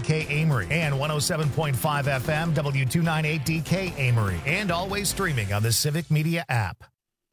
WLAK Amory and 107.5 FM W298DK Amory, and always streaming on the Civic Media app.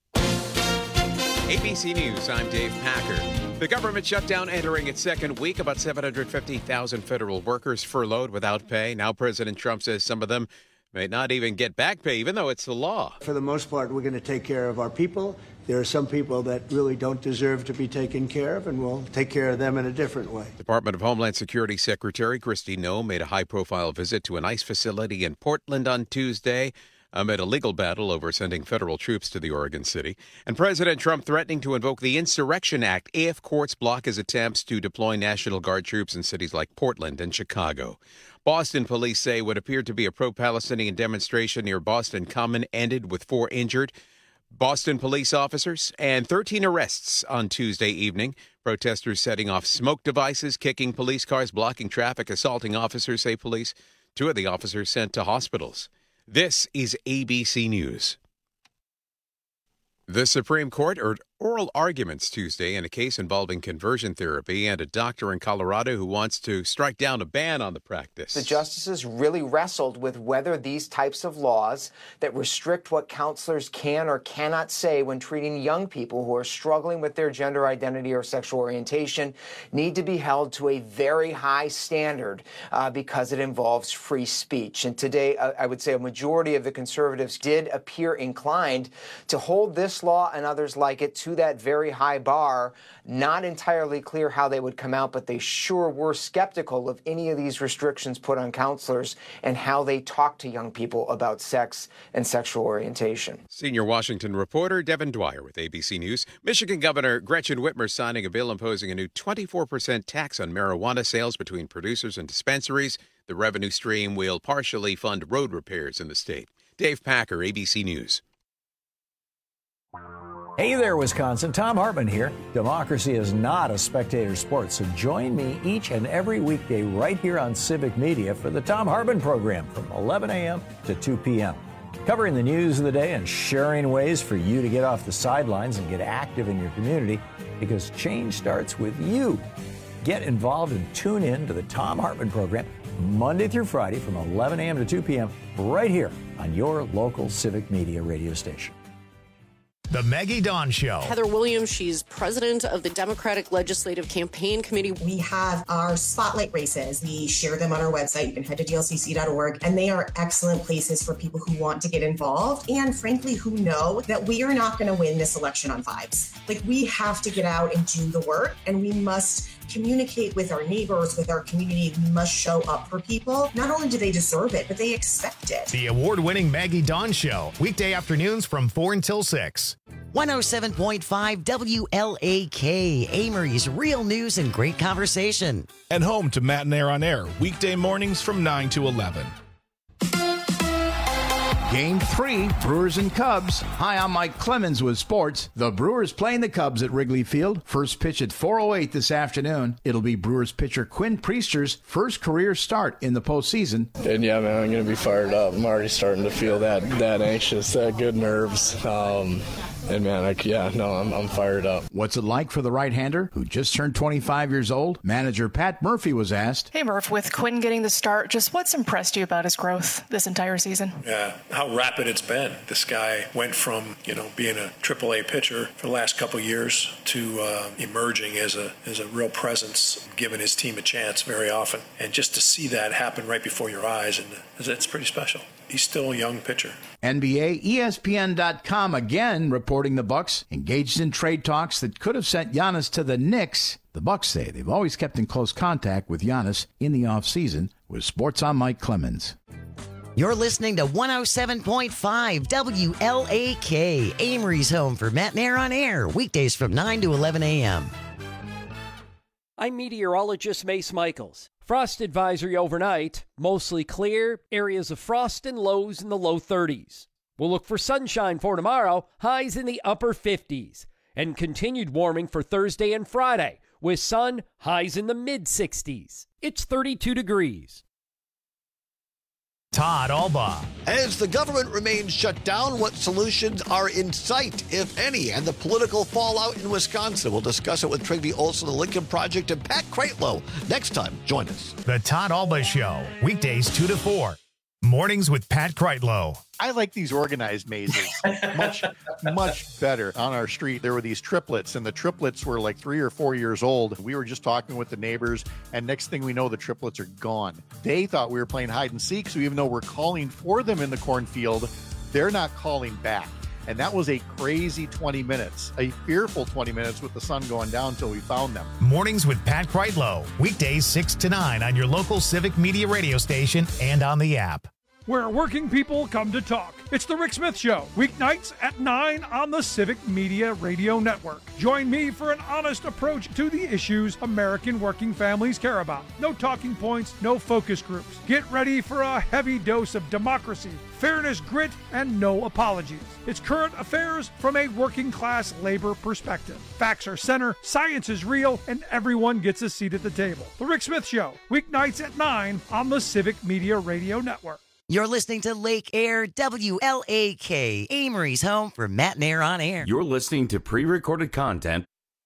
ABC News, I'm Dave Packer. The government shutdown entering its second week. About 750,000 federal workers furloughed without pay. Now President Trump says some of them may not even get back pay, even though it's the law. For the most part, we're going to take care of our people. There are some people that really don't deserve to be taken care of, and we'll take care of them in a different way. Department of Homeland Security Secretary Kristi Noem made a high-profile visit to an ICE facility in Portland on Tuesday amid a legal battle over sending federal troops to the Oregon city. And President Trump threatening to invoke the Insurrection Act if courts block his attempts to deploy National Guard troops in cities like Portland and Chicago. Boston police say what appeared to be a pro-Palestinian demonstration near Boston Common ended with 4 injured Boston police officers and 13 arrests on Tuesday evening. Protesters setting off smoke devices, kicking police cars, blocking traffic, assaulting officers, say police. 2 of the officers sent to hospitals. This is ABC News. The Supreme Court heard oral arguments Tuesday in a case involving conversion therapy and a doctor in Colorado who wants to strike down a ban on the practice. The justices really wrestled with whether these types of laws that restrict what counselors can or cannot say when treating young people who are struggling with their gender identity or sexual orientation need to be held to a very high standard because it involves free speech. And today, I would say a majority of the conservatives did appear inclined to hold this law and others like it to that very high bar. Not entirely clear how they would come out, but they sure were skeptical of any of these restrictions put on counselors and how they talk to young people about sex and sexual orientation. Senior Washington reporter Devin Dwyer with ABC News. Michigan Governor Gretchen Whitmer signing a bill imposing a new 24% tax on marijuana sales between producers and dispensaries. The revenue stream will partially fund road repairs in the state. Dave Packer, ABC News. Hey there, Wisconsin. Tom Hartman here. Democracy is not a spectator sport, so join me each and every weekday right here on Civic Media for the Tom Hartman program from 11 a.m. to 2 p.m. Covering the news of the day and sharing ways for you to get off the sidelines and get active in your community, because change starts with you. Get involved and tune in to the Tom Hartman program Monday through Friday from 11 a.m. to 2 p.m. right here on your local Civic Media radio station. The Maggie Dawn Show. Heather Williams, she's president of the Democratic Legislative Campaign Committee. We have our spotlight races. We share them on our website. You can head to dlcc.org, and they are excellent places for people who want to get involved and, frankly, who know that we are not going to win this election on vibes. Like, we have to get out and do the work, and we must communicate with our neighbors, with our community. We must show up for people. Not only do they deserve it, but they expect it. The award-winning Maggie Dawn Show. Weekday afternoons from 4 until 6. 107.5 WLAK, Amory's real news and great conversation. And home to Matt and Air on Air, weekday mornings from 9 to 11. Game 3, Brewers and Cubs. Hi, I'm Mike Clemens with sports. The Brewers playing the Cubs at Wrigley Field. First pitch at 4:08 this afternoon. It'll be Brewers pitcher Quinn Priester's first career start in the postseason. And yeah, man, I'm going to be fired up. I'm already starting to feel that anxious, that good nerves. And man, I'm fired up. What's it like for the right-hander who just turned 25 years old? Manager Pat Murphy was asked. Hey, Murph, with Quinn getting the start, just what's impressed you about his growth this entire season? Yeah, how rapid it's been. This guy went from, being a AAA pitcher for the last couple of years to emerging as a real presence, giving his team a chance very often. And just to see that happen right before your eyes, and it's pretty special. He's still a young pitcher. NBA, ESPN.com again reporting the Bucks engaged in trade talks that could have sent Giannis to the Knicks. The Bucks say they've always kept in close contact with Giannis in the offseason. With Sports, I'm Mike Clemens. You're listening to 107.5 WLAK, Amory's home for Matt and Air on Air, weekdays from 9 to 11 a.m. I'm meteorologist Mace Michaels. Frost advisory overnight, mostly clear, areas of frost and lows in the low 30s. We'll look for sunshine for tomorrow, highs in the upper 50s. And continued warming for Thursday and Friday, with sun, highs in the mid 60s. It's 32 degrees. Todd Alba. As the government remains shut down, what solutions are in sight, if any, and the political fallout in Wisconsin? We'll discuss it with Trygve Olson, the Lincoln Project, and Pat Kreitlow. Next time, join us. The Todd Alba Show, weekdays 2 to 4. Mornings with Pat Kreitlow. I like these organized mazes much better. On our street, there were these triplets, and the triplets were like 3 or 4 years old. We were just talking with the neighbors, and next thing we know, the triplets are gone. They thought we were playing hide and seek, so even though we're calling for them in the cornfield, they're not calling back. And that was a crazy 20 minutes, a fearful 20 minutes with the sun going down until we found them. Mornings with Pat Kreitlow, weekdays 6 to 9 on your local Civic Media radio station and on the app. Where working people come to talk. It's The Rick Smith Show, weeknights at 9 on the Civic Media Radio Network. Join me for an honest approach to the issues American working families care about. No talking points, no focus groups. Get ready for a heavy dose of democracy, fairness, grit, and no apologies. It's current affairs from a working class labor perspective. Facts are center, science is real, and everyone gets a seat at the table. The Rick Smith Show, weeknights at 9 on the Civic Media Radio Network. You're listening to Lake Air WLAK, Amory's home for Matt and Air on Air. You're listening to pre-recorded content.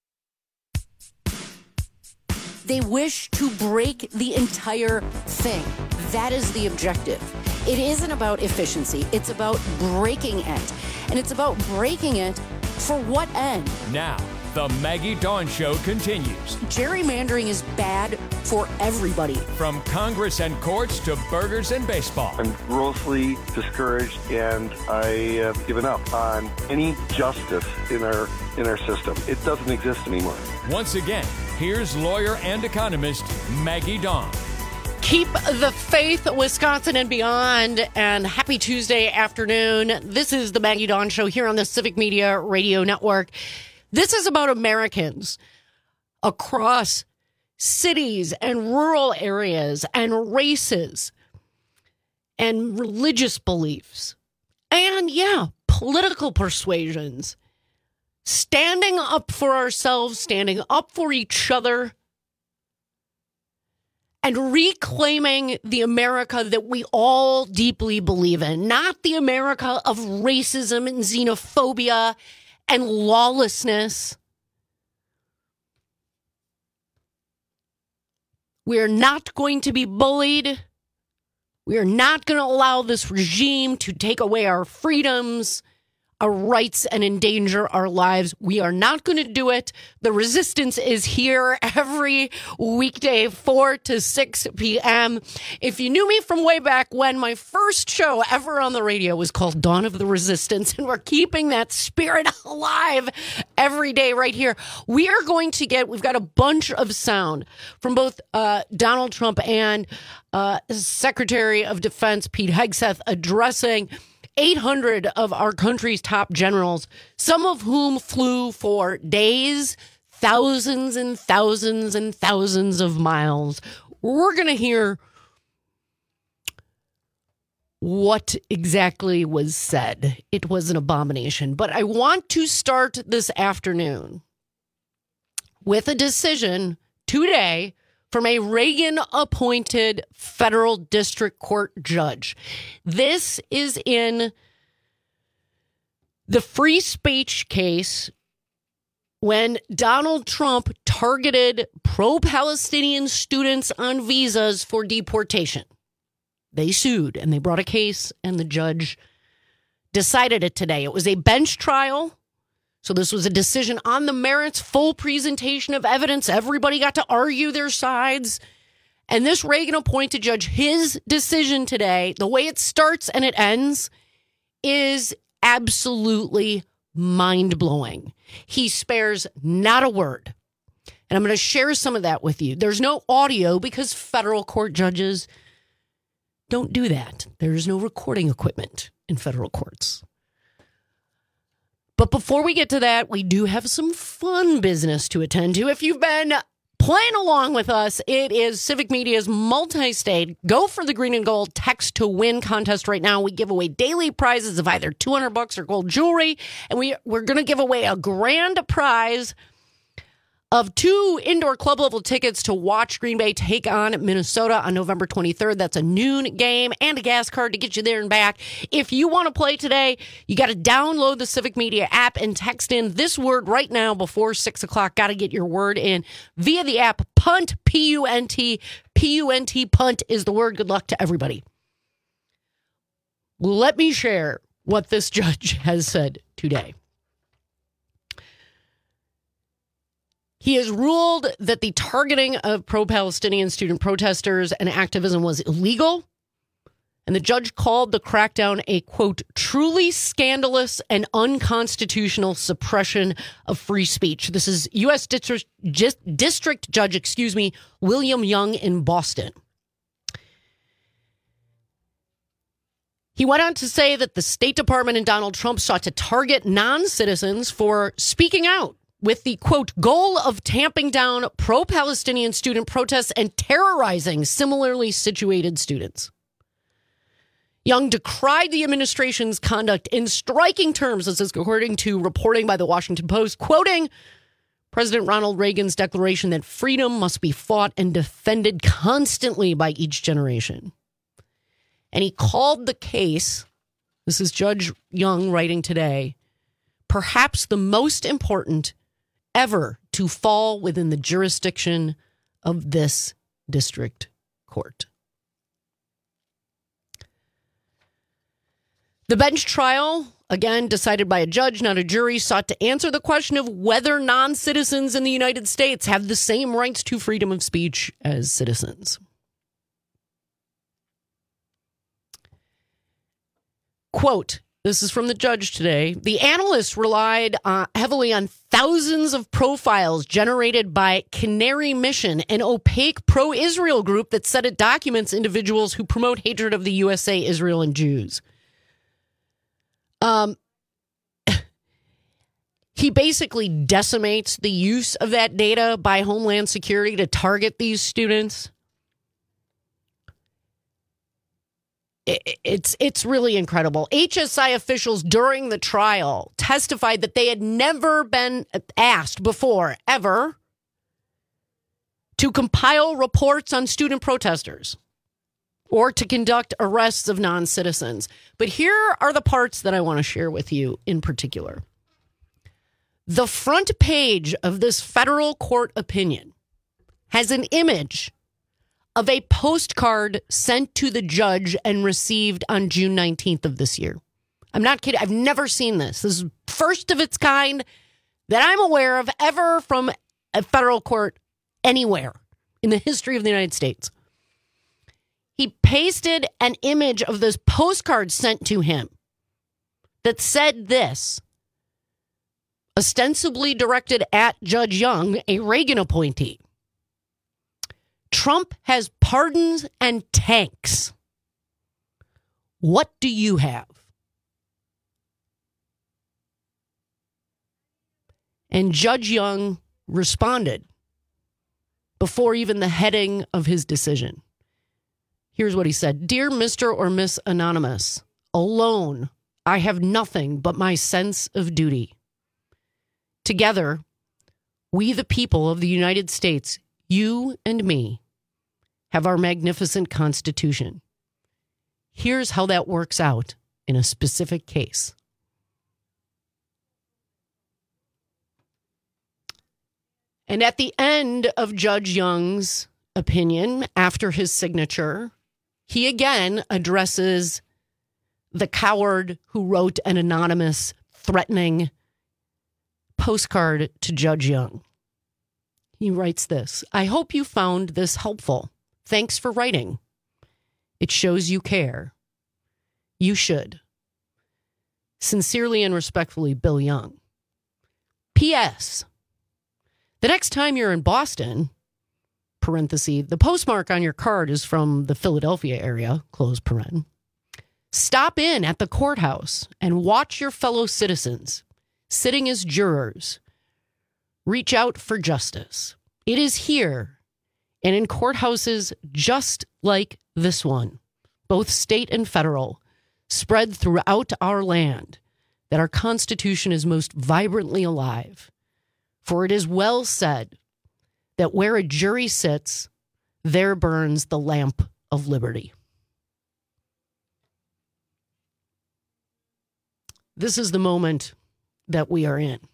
They wish to break the entire thing. That is the objective. It isn't about efficiency. It's about breaking it. And it's about breaking it for what end? Now, the Maggie Dawn Show continues. Gerrymandering is bad for everybody. From Congress and courts to burgers and baseball. I'm grossly discouraged, and I have given up on any justice in our system. It doesn't exist anymore. Once again, here's lawyer and economist Maggie Dawn. Keep the faith, Wisconsin and beyond, and happy Tuesday afternoon. This is the Maggie Dawn Show here on the Civic Media Radio Network. This is about Americans across cities and rural areas and races and religious beliefs and, political persuasions. Standing up for ourselves, standing up for each other, and reclaiming the America that we all deeply believe in, not the America of racism and xenophobia and lawlessness. We're not going to be bullied. We're not going to allow this regime to take away our freedoms, our rights, and endanger our lives. We are not going to do it. The resistance is here every weekday, 4 to 6 p.m. If you knew me from way back when, my first show ever on the radio was called Dawn of the Resistance, and we're keeping that spirit alive every day right here. We've got a bunch of sound from both Donald Trump and Secretary of Defense Pete Hegseth addressing 800 of our country's top generals, some of whom flew for days, thousands and thousands and thousands of miles. We're going to hear what exactly was said. It was an abomination. But I want to start this afternoon with a decision today from a Reagan-appointed federal district court judge. This is in the free speech case when Donald Trump targeted pro-Palestinian students on visas for deportation. They sued, and they brought a case, and the judge decided it today. It was a bench trial. So this was a decision on the merits, full presentation of evidence. Everybody got to argue their sides. And this Reagan-appointed judge, his decision today, the way it starts and it ends, is absolutely mind-blowing. He spares not a word. And I'm going to share some of that with you. There's no audio because federal court judges don't do that. There's no recording equipment in federal courts. But before we get to that, we do have some fun business to attend to. If you've been playing along with us, it is Civic Media's multi-state Go for the Green and Gold Text to Win contest right now. We give away daily prizes of either $200 or gold jewelry, and we're going to give away a grand prize of 2 indoor club level tickets to watch Green Bay take on Minnesota on November 23rd. That's a noon game and a gas card to get you there and back. If you want to play today, you got to download the Civic Media app and text in this word right now before 6 o'clock. Got to get your word in via the app. PUNT, P-U-N-T. P-U-N-T, PUNT is the word. Good luck to everybody. Let me share what this judge has said today. He has ruled that the targeting of pro-Palestinian student protesters and activism was illegal, and the judge called the crackdown a, quote, truly scandalous and unconstitutional suppression of free speech. This is U.S. District Judge, William Young in Boston. He went on to say that the State Department and Donald Trump sought to target non-citizens for speaking out with the, quote, goal of tamping down pro-Palestinian student protests and terrorizing similarly situated students. Young decried the administration's conduct in striking terms, this is according to reporting by the Washington Post, quoting President Ronald Reagan's declaration that freedom must be fought and defended constantly by each generation. And he called the case, this is Judge Young writing today, perhaps the most important ever to fall within the jurisdiction of this district court. The bench trial, again decided by a judge, not a jury, sought to answer the question of whether non-citizens in the United States have the same rights to freedom of speech as citizens. Quote, this is from the judge today. The analysts relied heavily on thousands of profiles generated by Canary Mission, an opaque pro-Israel group that said it documents individuals who promote hatred of the USA, Israel, and Jews. He basically decimates the use of that data by Homeland Security to target these students. It's really incredible. HSI officials during the trial testified that they had never been asked before, ever, to compile reports on student protesters or to conduct arrests of non-citizens. But here are the parts that I want to share with you in particular. The front page of this federal court opinion has an image of a postcard sent to the judge and received on June 19th of this year. I'm not kidding. I've never seen this. This is first of its kind that I'm aware of ever from a federal court anywhere in the history of the United States. He pasted an image of this postcard sent to him that said this, ostensibly directed at Judge Young, a Reagan appointee. Trump has pardons and tanks. What do you have? And Judge Young responded before even the heading of his decision. Here's what he said. Dear Mr. or Miss Anonymous, alone, I have nothing but my sense of duty. Together, we the people of the United States, you and me, have our magnificent Constitution. Here's how that works out in a specific case. And at the end of Judge Young's opinion, after his signature, he again addresses the coward who wrote an anonymous, threatening postcard to Judge Young. He writes this, I hope you found this helpful. Thanks for writing. It shows you care. You should. Sincerely and respectfully, Bill Young. P.S. The next time you're in Boston, parenthesis, the postmark on your card is from the Philadelphia area, close paren. Stop in at the courthouse and watch your fellow citizens sitting as jurors reach out for justice. It is here and in courthouses just like this one, both state and federal, spread throughout our land, that our Constitution is most vibrantly alive. For it is well said that where a jury sits, there burns the lamp of liberty. This is the moment that we are in.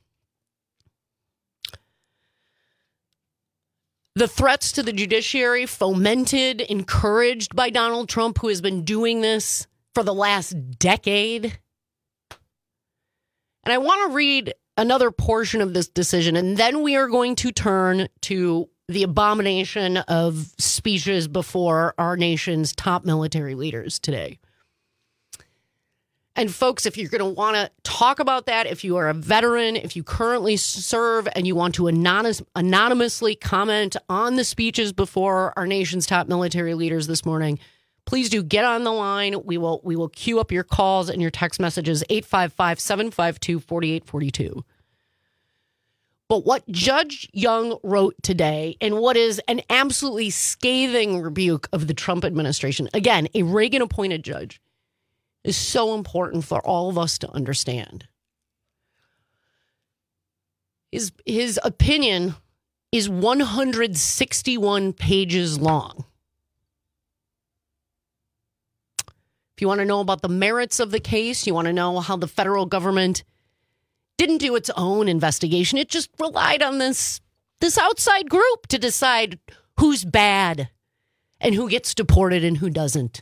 The threats to the judiciary, fomented, encouraged by Donald Trump, who has been doing this for the last decade. And I want to read another portion of this decision, and then we are going to turn to the abomination of speeches before our nation's top military leaders today. And folks, if you're going to want to talk about that, if you are a veteran, if you currently serve and you want to anonymously comment on the speeches before our nation's top military leaders this morning, please do get on the line. We will queue up your calls and your text messages, 855-752-4842. But what Judge Young wrote today, and what is an absolutely scathing rebuke of the Trump administration, again, a Reagan-appointed judge, is so important for all of us to understand. His opinion is 161 pages long. If you want to know about the merits of the case, you want to know how the federal government didn't do its own investigation, it just relied on this outside group to decide who's bad and who gets deported and who doesn't.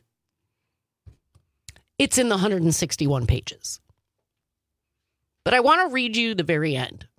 It's in the 161 pages. But I want to read you the very end.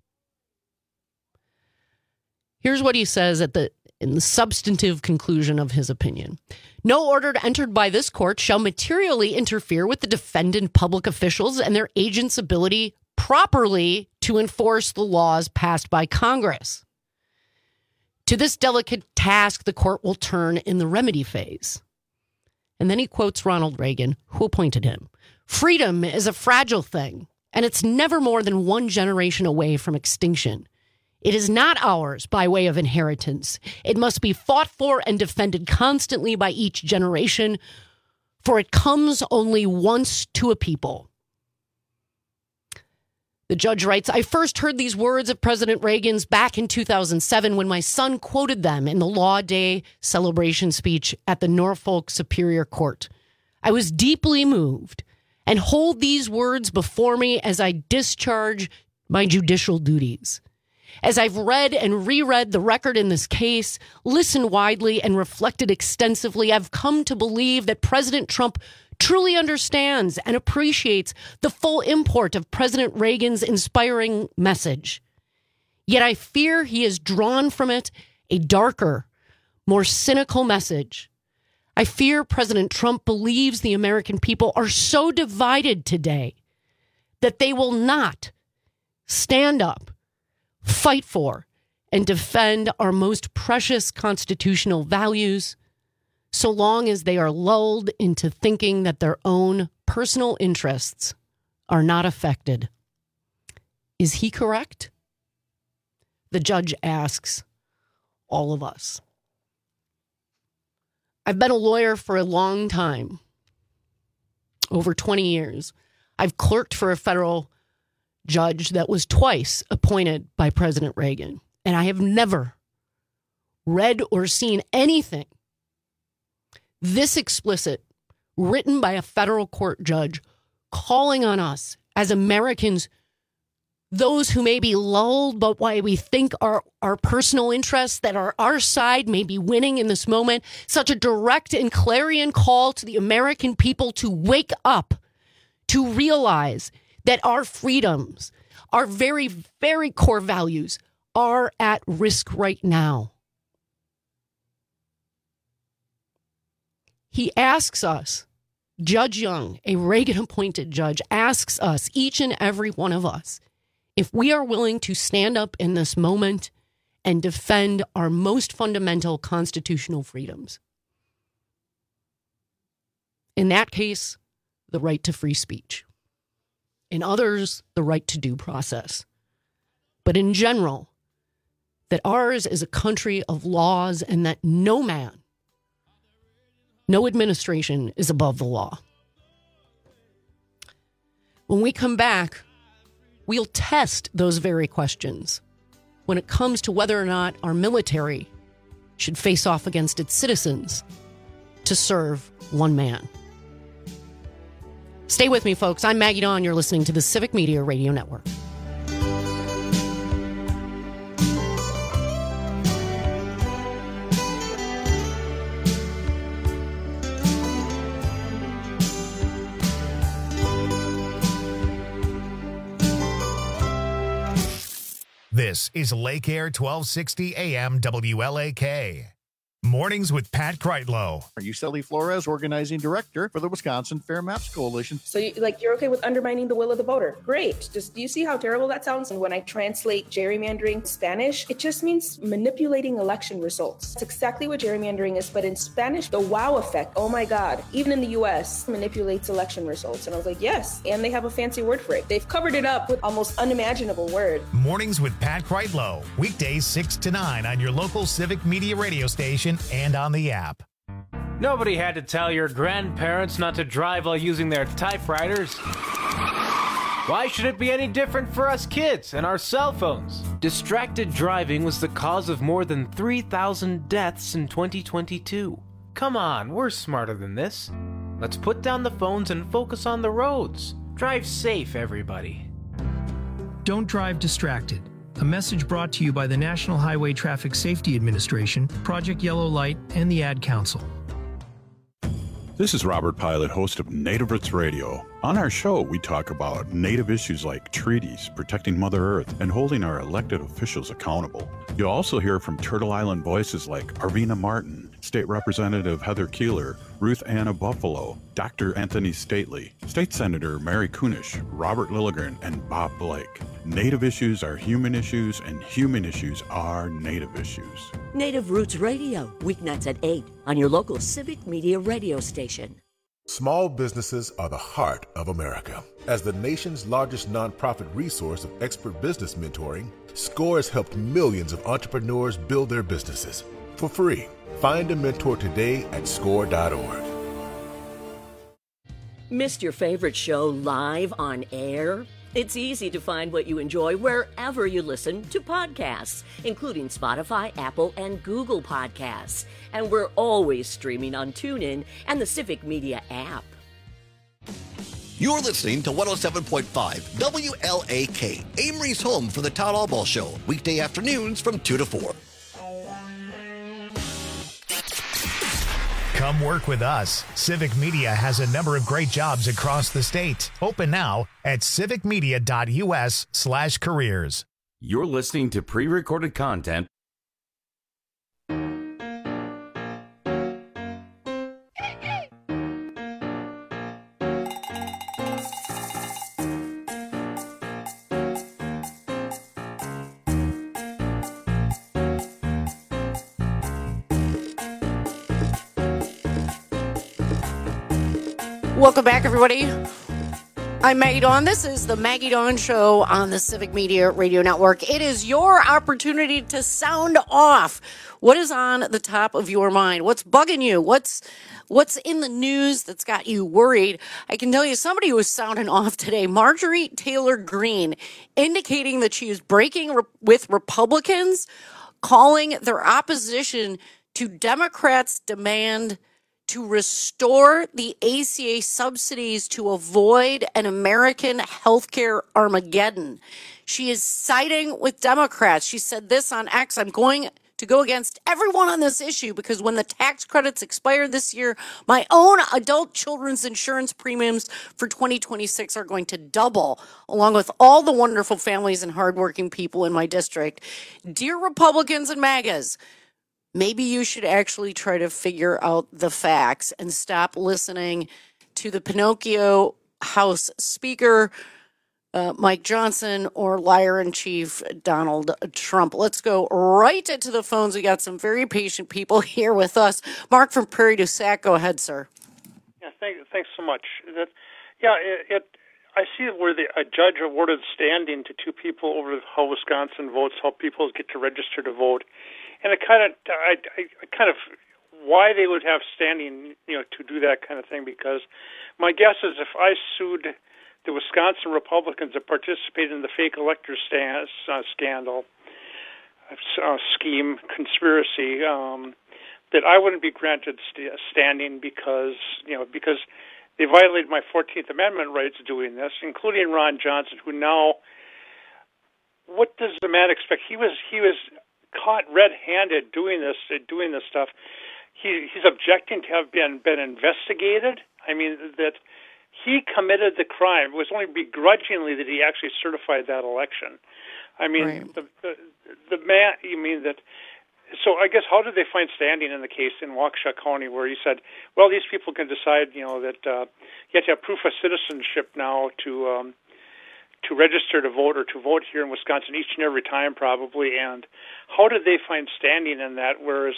Here's what he says in the substantive conclusion of his opinion. No order entered by this court shall materially interfere with the defendant public officials and their agents' ability properly to enforce the laws passed by Congress. To this delicate task, the court will turn in the remedy phase. And then he quotes Ronald Reagan, who appointed him. Freedom is a fragile thing, and it's never more than one generation away from extinction. It is not ours by way of inheritance. It must be fought for and defended constantly by each generation, for it comes only once to a people. The judge writes, I first heard these words of President Reagan's back in 2007 when my son quoted them in the Law Day celebration speech at the Norfolk Superior Court. I was deeply moved and hold these words before me as I discharge my judicial duties. As I've read and reread the record in this case, listened widely and reflected extensively, I've come to believe that President Trump truly understands and appreciates the full import of President Reagan's inspiring message. Yet I fear he has drawn from it a darker, more cynical message. I fear President Trump believes the American people are so divided today that they will not stand up, fight for, and defend our most precious constitutional values so long as they are lulled into thinking that their own personal interests are not affected. Is he correct? The judge asks all of us. I've been a lawyer for a long time, over 20 years. I've clerked for a federal judge that was twice appointed by President Reagan, and I have never read or seen anything this explicit, written by a federal court judge, calling on us as Americans, those who may be lulled, but why we think our personal interests that are our side may be winning in this moment, such a direct and clarion call to the American people to wake up, to realize that our freedoms, our very, very core values are at risk right now. He asks us, Judge Young, a Reagan-appointed judge, asks us, each and every one of us, if we are willing to stand up in this moment and defend our most fundamental constitutional freedoms. In that case, the right to free speech. In others, the right to due process. But in general, that ours is a country of laws and that no man, no administration is above the law. When we come back, we'll test those very questions when it comes to whether or not our military should face off against its citizens to serve one man. Stay with me, folks. I'm Maggie Dawn. You're listening to the Civic Media Radio Network. This is Lake Air 1260 AM WLAK. Mornings with Pat Kreitlow. Are you Sally Flores, organizing director for the Wisconsin Fair Maps Coalition? So you're okay with undermining the will of the voter. Great. Just do you see how terrible that sounds? And when I translate gerrymandering Spanish, it just means manipulating election results. It's exactly what gerrymandering is, but in Spanish, the wow effect. Oh my God. Even in the US, manipulates election results. And I was like, yes. And they have a fancy word for it. They've covered it up with almost unimaginable word. Mornings with Pat Kreitlow. Weekdays 6 to 9 on your local Civic Media radio station and on the app. Nobody had to tell your grandparents not to drive while using their typewriters. Why should it be any different for us kids and our cell phones? Distracted driving was the cause of more than 3,000 deaths in 2022. Come on, we're smarter than this. Let's put down the phones and focus on the roads. Drive safe, everybody. Don't drive distracted. A message brought to you by the National Highway Traffic Safety Administration, Project Yellow Light, and the Ad Council. This is Robert Pilot, host of Native Roots Radio. On our show, we talk about Native issues like treaties, protecting Mother Earth, and holding our elected officials accountable. You'll also hear from Turtle Island voices like Arvina Martin, State Representative Heather Keeler, Ruth Anna Buffalo, Dr. Anthony Stately, State Senator Mary Kunish, Robert Lilligren, and Bob Blake. Native issues are human issues, and human issues are Native issues. Native Roots Radio, weeknights at 8 on your local Civic Media radio station. Small businesses are the heart of America. As the nation's largest nonprofit resource of expert business mentoring, SCORE has helped millions of entrepreneurs build their businesses for free. Find a mentor today at score.org. Missed your favorite show live on air? It's easy to find what you enjoy wherever you listen to podcasts, including Spotify, Apple, and Google Podcasts. And we're always streaming on TuneIn and the Civic Media app. You're listening to 107.5 WLAK, Amory's home for the Todd Albaugh Show, weekday afternoons from 2 to 4. Come work with us. Civic Media has a number of great jobs across the state. Open now at civicmedia.us/careers. You're listening to pre-recorded content. Welcome back, everybody. I'm Maggie Dawn. This is the Maggie Dawn Show on the Civic Media Radio Network. It is your opportunity to sound off. What is on the top of your mind? What's bugging you? What's in the news that's got you worried? I can tell you somebody was sounding off today, Marjorie Taylor Greene, indicating that she is breaking with Republicans, calling their opposition to Democrats' demand to restore the ACA subsidies to avoid an American healthcare Armageddon. She is siding with Democrats. She said this on X: I'm going to go against everyone on this issue because when the tax credits expire this year, my own adult children's insurance premiums for 2026 are going to double, along with all the wonderful families and hardworking people in my district. Dear Republicans and MAGAs, maybe you should actually try to figure out the facts and stop listening to the Pinocchio House Speaker, Mike Johnson, or liar-in-chief Donald Trump. Let's go right into the phones. We got some very patient people here with us. Mark from Prairie du Sac, go ahead, sir. Yeah, thanks so much. I see where a judge awarded standing to two people over how Wisconsin votes, how people get to register to vote. And I kind of why they would have standing, to do that kind of thing, because my guess is if I sued the Wisconsin Republicans that participated in the fake elector scandal, scheme, conspiracy, that I wouldn't be granted standing because they violated my 14th Amendment rights doing this, including Ron Johnson, who now, what does the man expect? He was caught red-handed doing this stuff. He's objecting to have been investigated. I mean, that he committed the crime. It was only begrudgingly that he actually certified that election. I mean, right. the man. You mean that? So I guess how did they find standing in the case in Waukesha County, where he said, well, these people can decide, that you have to have proof of citizenship now to register to vote or to vote here in Wisconsin each and every time, probably. And how did they find standing in that? Whereas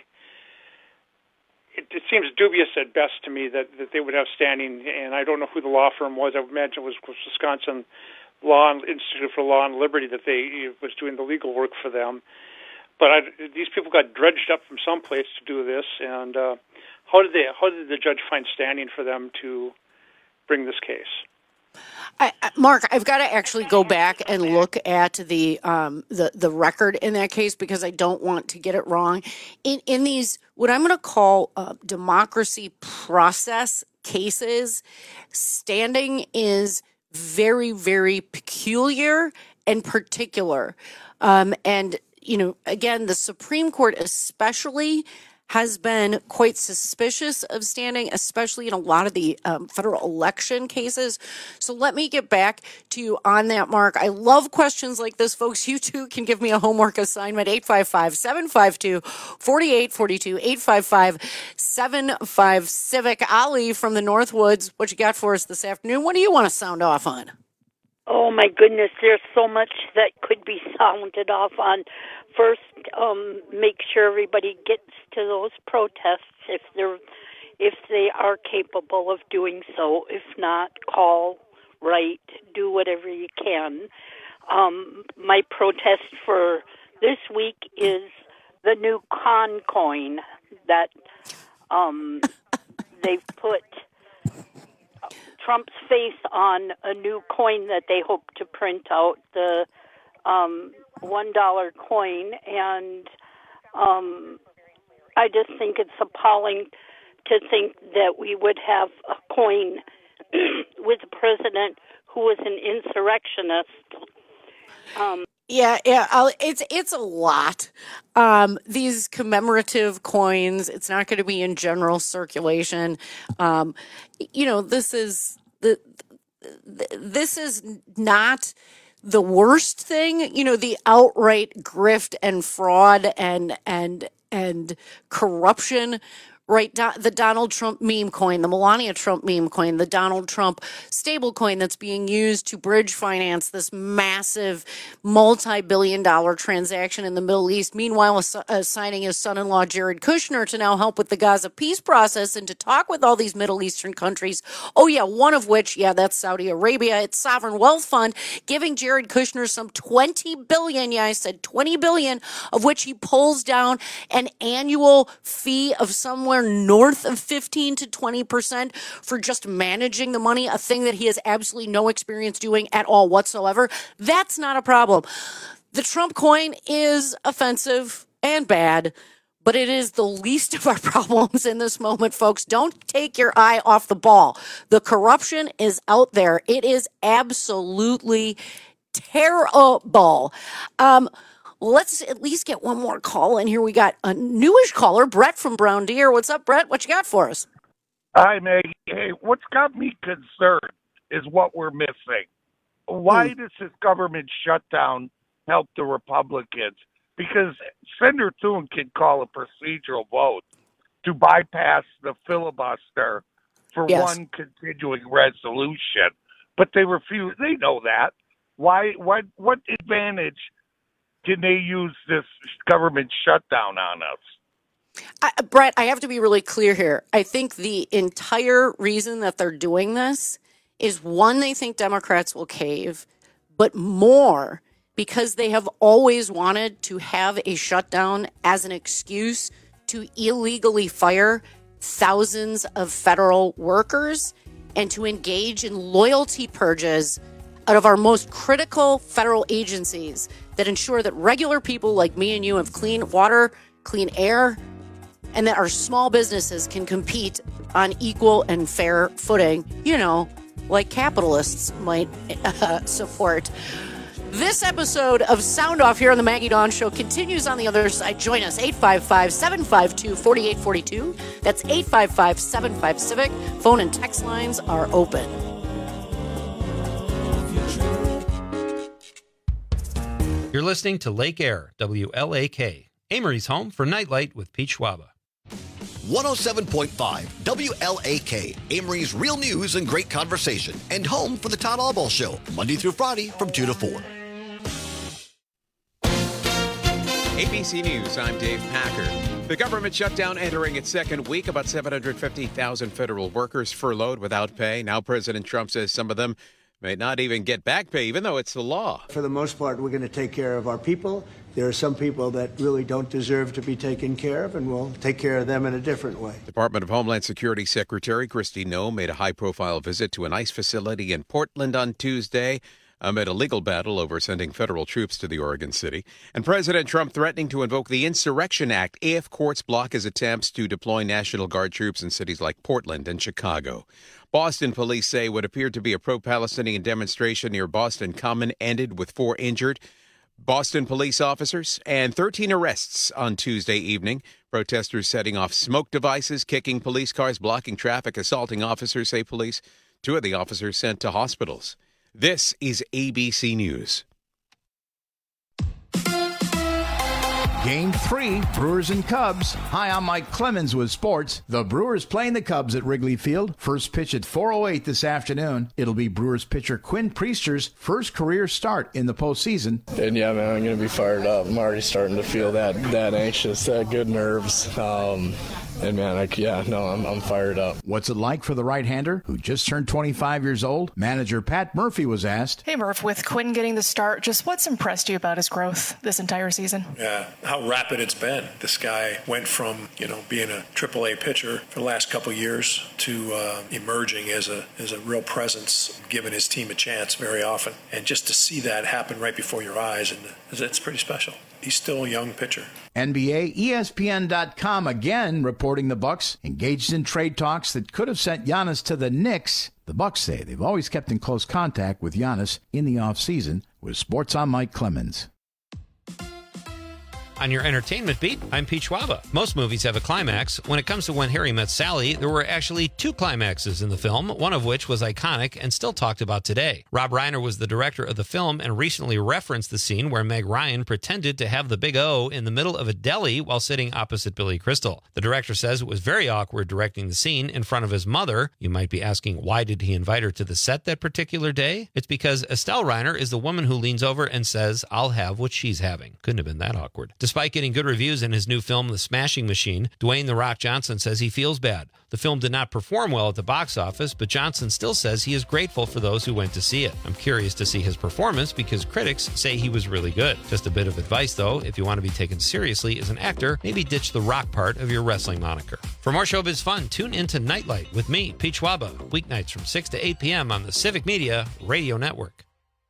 it seems dubious at best to me that they would have standing, and I don't know who the law firm was. I would imagine it was Wisconsin Law Institute for Law and Liberty that was doing the legal work for them. But these people got dredged up from someplace to do this, and how did the judge find standing for them to bring this case? Mark, I've got to actually go back and look at the record in that case because I don't want to get it wrong. In these, what I'm going to call democracy process cases, standing is very, very peculiar and particular. And, again, the Supreme Court especially has been quite suspicious of standing, especially in a lot of the federal election cases. So let me get back to you on that, Mark. I love questions like this, folks. You too can give me a homework assignment, 855-752-4842, 855-75-CIVIC. Ali from the Northwoods, what you got for us this afternoon? What do you want to sound off on? Oh, my goodness, there's so much that could be sounded off on. First, make sure everybody gets to those protests if they are capable of doing so. If not, call, write, do whatever you can. My protest for this week is the new con coin that they've put Trump's face on a new coin that they hope to print out, the $1 coin, and I just think it's appalling to think that we would have a coin with a president who was an insurrectionist. It's a lot. These commemorative coins, it's not going to be in general circulation. This is not the worst thing. The outright grift and fraud and corruption. Right, the Donald Trump meme coin, the Melania Trump meme coin, the Donald Trump stable coin that's being used to bridge finance this massive multi-billion-dollar transaction in the Middle East. Meanwhile, assigning his son-in-law Jared Kushner to now help with the Gaza peace process and to talk with all these Middle Eastern countries. Oh yeah, one of which, that's Saudi Arabia. It's Sovereign Wealth Fund giving Jared Kushner some $20 billion. Yeah, I said $20 billion, of which he pulls down an annual fee of somewhere north of 15 to 20% for just managing the money, a thing that he has absolutely no experience doing at all whatsoever. That's not a problem. The Trump coin is offensive and bad, but it is the least of our problems in this moment, folks. Don't take your eye off the ball. The corruption is out there. It is absolutely terrible. Let's at least get one more call in here. We got a newish caller, Brett from Brown Deer. What's up, Brett? What you got for us? Hi, Maggie. Hey, what's got me concerned is what we're missing. Why does this government shutdown help the Republicans? Because Senator Thune can call a procedural vote to bypass the filibuster for one continuing resolution, but they refuse. They know that. Why? What advantage can they use this government shutdown on us? Brett, I have to be really clear here. I think the entire reason that they're doing this is, one, they think Democrats will cave, but more because they have always wanted to have a shutdown as an excuse to illegally fire thousands of federal workers and to engage in loyalty purges out of our most critical federal agencies that ensure that regular people like me and you have clean water, clean air, and that our small businesses can compete on equal and fair footing, like capitalists might support. This episode of Sound Off here on the Maggie Dawn Show continues on the other side. Join us, 855-752-4842. That's 855-75-CIVIC. Phone and text lines are open. You're listening to Lake Air, WLAK, Amory's home for Nightlight with Pete Schwaba. 107.5 WLAK, Amory's real news and great conversation, and home for the Todd Albaugh Show, Monday through Friday from 2 to 4. ABC News, I'm Dave Packer. The government shutdown entering its second week. About 750,000 federal workers furloughed without pay. Now President Trump says some of them may not even get back pay, even though it's the law. For the most part, we're going to take care of our people. There are some people that really don't deserve to be taken care of, and we'll take care of them in a different way. Department of Homeland Security Secretary Kristi Noem made a high-profile visit to an ICE facility in Portland on Tuesday amid a legal battle over sending federal troops to the Oregon city. And President Trump threatening to invoke the Insurrection Act if courts block his attempts to deploy National Guard troops in cities like Portland and Chicago. Boston police say what appeared to be a pro-Palestinian demonstration near Boston Common ended with 4 injured Boston police officers and 13 arrests on Tuesday evening. Protesters setting off smoke devices, kicking police cars, blocking traffic, assaulting officers, say police. 2 of the officers sent to hospitals. This is ABC News. Game 3, Brewers and Cubs. Hi, I'm Mike Clemens with sports. The Brewers playing the Cubs at Wrigley Field. First pitch at 4:08 this afternoon. It'll be Brewers pitcher Quinn Priester's first career start in the postseason. And yeah, man, I'm going to be fired up. I'm already starting to feel that anxious, that good nerves. And man, I'm fired up. What's it like for the right-hander who just turned 25 years old? Manager Pat Murphy was asked. Hey, Murph, with Quinn getting the start, just what's impressed you about his growth this entire season? Yeah, how rapid it's been. This guy went from, being a AAA pitcher for the last couple of years to emerging as a real presence, giving his team a chance very often. And just to see that happen right before your eyes, and it's pretty special. He's still a young pitcher. NBA, ESPN.com again reporting the Bucks engaged in trade talks that could have sent Giannis to the Knicks. The Bucks say they've always kept in close contact with Giannis in the offseason. With Sports, I'm Mike Clemens. On your entertainment beat, I'm Pete Schwaba. Most movies have a climax. When it comes to When Harry Met Sally, there were actually 2 climaxes in the film, one of which was iconic and still talked about today. Rob Reiner was the director of the film and recently referenced the scene where Meg Ryan pretended to have the big O in the middle of a deli while sitting opposite Billy Crystal. The director says it was very awkward directing the scene in front of his mother. You might be asking, why did he invite her to the set that particular day? It's because Estelle Reiner is the woman who leans over and says, "I'll have what she's having." Couldn't have been that awkward. Despite getting good reviews in his new film, The Smashing Machine, Dwayne "The Rock" Johnson says he feels bad. The film did not perform well at the box office, but Johnson still says he is grateful for those who went to see it. I'm curious to see his performance because critics say he was really good. Just a bit of advice, though, if you want to be taken seriously as an actor, maybe ditch the rock part of your wrestling moniker. For more showbiz fun, tune into Nightlight with me, Pete Schwaba, weeknights from 6 to 8 p.m. on the Civic Media Radio Network.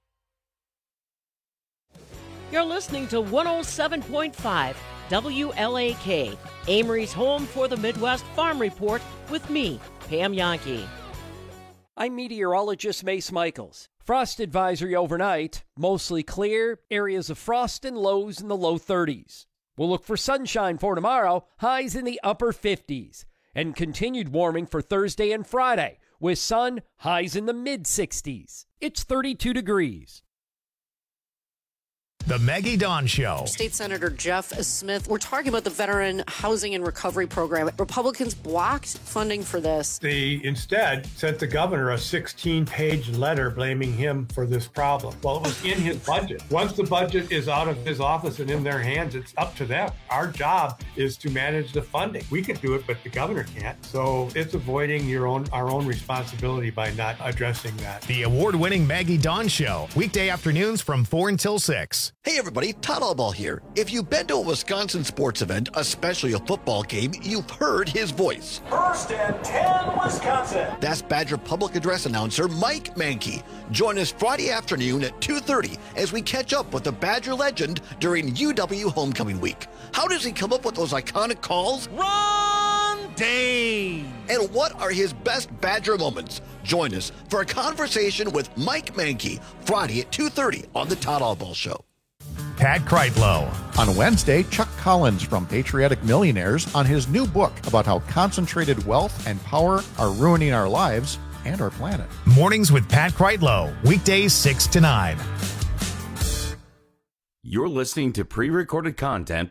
You're listening to 107.5 WLAK, Amory's home for the Midwest Farm Report with me, Pam Yankee. I'm meteorologist Mace Michaels. Frost advisory overnight, mostly clear, areas of frost and lows in the low 30s. We'll look for sunshine for tomorrow, highs in the upper 50s. And continued warming for Thursday and Friday, with sun, highs in the mid-60s. It's 32 degrees. The Maggie Dawn Show. State Senator Jeff Smith, we're talking about the Veteran Housing and Recovery Program. Republicans blocked funding for this. They instead sent the governor a 16-page letter blaming him for this problem. Well, it was in his budget. Once the budget is out of his office and in their hands, it's up to them. Our job is to manage the funding. We can do it, but the governor can't. So it's avoiding our own responsibility by not addressing that. The award-winning Maggie Dawn Show, weekday afternoons from 4 until 6. Hey everybody, Todd Allball here. If you've been to a Wisconsin sports event, especially a football game, you've heard his voice. 1st and 10, Wisconsin. That's Badger public address announcer Mike Mankey. Join us Friday afternoon at 2:30 as we catch up with the Badger legend during UW Homecoming Week. How does he come up with those iconic calls? Run, Dane! And what are his best Badger moments? Join us for a conversation with Mike Mankey Friday at 2:30 on the Todd Allball Show. Pat Kreitlow. On Wednesday, Chuck Collins from Patriotic Millionaires on his new book about how concentrated wealth and power are ruining our lives and our planet. Mornings with Pat Kreitlow, weekdays 6 to 9. You're listening to pre-recorded content.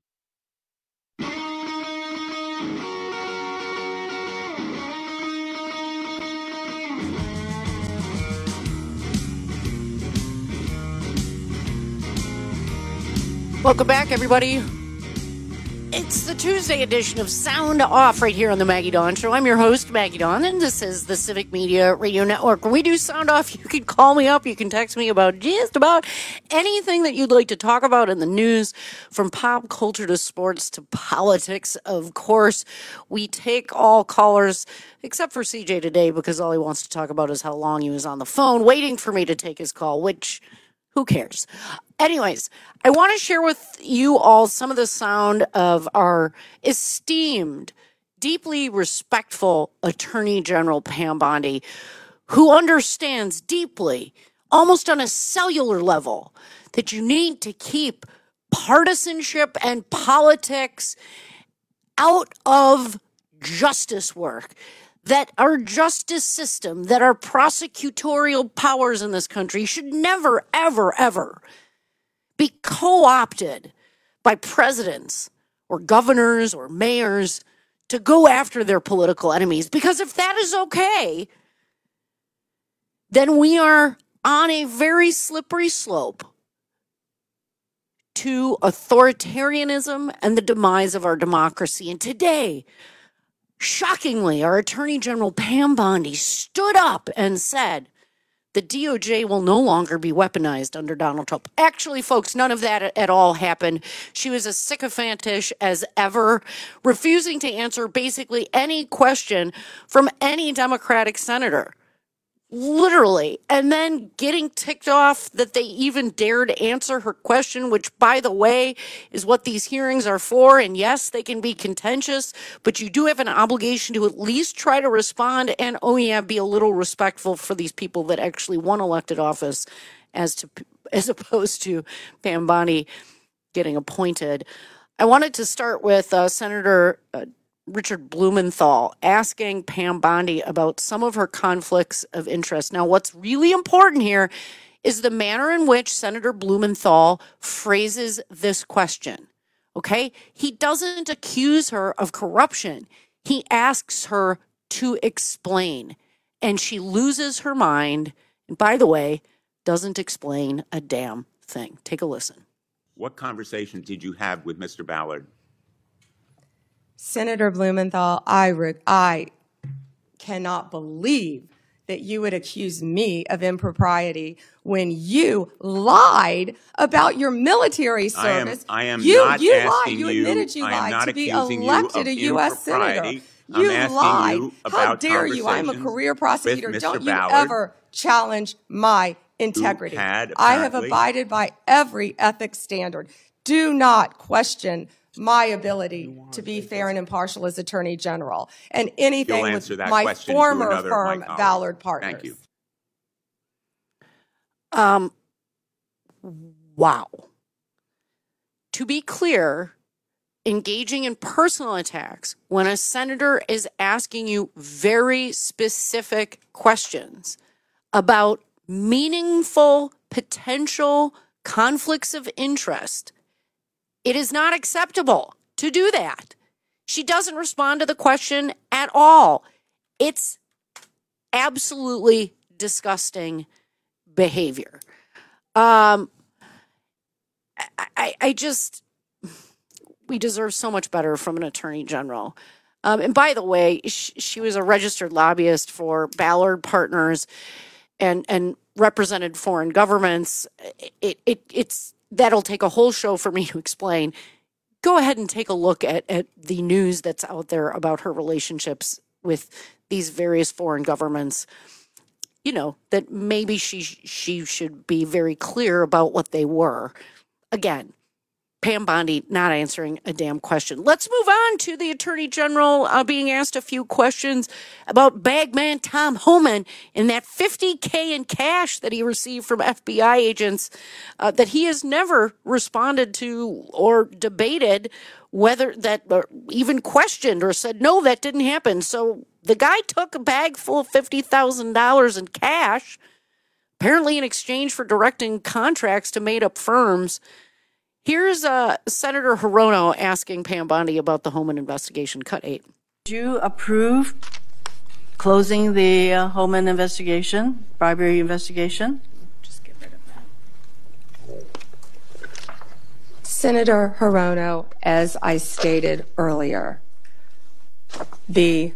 Welcome back, everybody. It's the Tuesday edition of Sound Off right here on the Maggie Dawn Show. I'm your host, Maggie Dawn, and this is the Civic Media Radio Network. When we do Sound Off, you can call me up. You can text me about just about anything that you'd like to talk about in the news, from pop culture to sports to politics. Of course, we take all callers, except for CJ today, because all he wants to talk about is how long he was on the phone waiting for me to take his call, which... who cares? Anyways, I want to share with you all some of the sound of our esteemed, deeply respectful Attorney General Pam Bondi, who understands deeply, almost on a cellular level, that you need to keep partisanship and politics out of justice work. That our justice system, that our prosecutorial powers in this country should never, ever, ever be co-opted by presidents or governors or mayors to go after their political enemies. Because if that is okay, then we are on a very slippery slope to authoritarianism and the demise of our democracy. And today, shockingly, our Attorney General Pam Bondi stood up and said the DOJ will no longer be weaponized under Donald Trump. Actually, folks, none of that at all happened. She was as sycophantish as ever, refusing to answer basically any question from any Democratic senator. Literally. And then getting ticked off that they even dared answer her question, which, by the way, is what these hearings are for. And yes, they can be contentious, but you do have an obligation to at least try to respond and, oh yeah, be a little respectful for these people that actually won elected office as opposed to Pam Bondi getting appointed. I wanted to start with Senator Richard Blumenthal asking Pam Bondi about some of her conflicts of interest. Now, what's really important here is the manner in which Senator Blumenthal phrases this question. Okay? He doesn't accuse her of corruption. He asks her to explain. And she loses her mind. And by the way, doesn't explain a damn thing. Take a listen. What conversation did you have with Mr. Ballard? Senator Blumenthal, I cannot believe that you would accuse me of impropriety when you lied about your military service. I am you not lied. asking You you. admitted you I am lied not to be accusing elected you a of U.S. senator. impropriety. You I'm asking lied. you How about dare you? I'm a conversations career prosecutor. with Mr. Don't you Ballard, ever challenge my integrity. had I have apparently- abided by every ethics standard. Do not question my ability to be fair and impartial as Attorney General, and anything You'll with answer that my question to former another of my firm, colleagues. Ballard Partners. Thank you. Wow. To be clear, engaging in personal attacks when a senator is asking you very specific questions about meaningful potential conflicts of interest, it is not acceptable to do that. She doesn't respond to the question at all. It's absolutely disgusting behavior. We deserve so much better from an attorney general. And by the way, she was a registered lobbyist for Ballard Partners and represented foreign governments. It's that'll take a whole show for me to explain. Go ahead and take a look at the news that's out there about her relationships with these various foreign governments. You know, that maybe she should be very clear about what they were. Again, Pam Bondi not answering a damn question. Let's move on to the Attorney General being asked a few questions about bagman Tom Homan and that $50K in cash that he received from FBI agents that he has never responded to or debated whether that or even questioned or said, no, that didn't happen. So the guy took a bag full of $50,000 in cash, apparently in exchange for directing contracts to made-up firms. Here's Senator Hirono asking Pam Bondi about the Homan investigation. Cut 8. Did you approve closing the Homan investigation, bribery investigation? Just get rid of that. Senator Hirono, as I stated earlier, the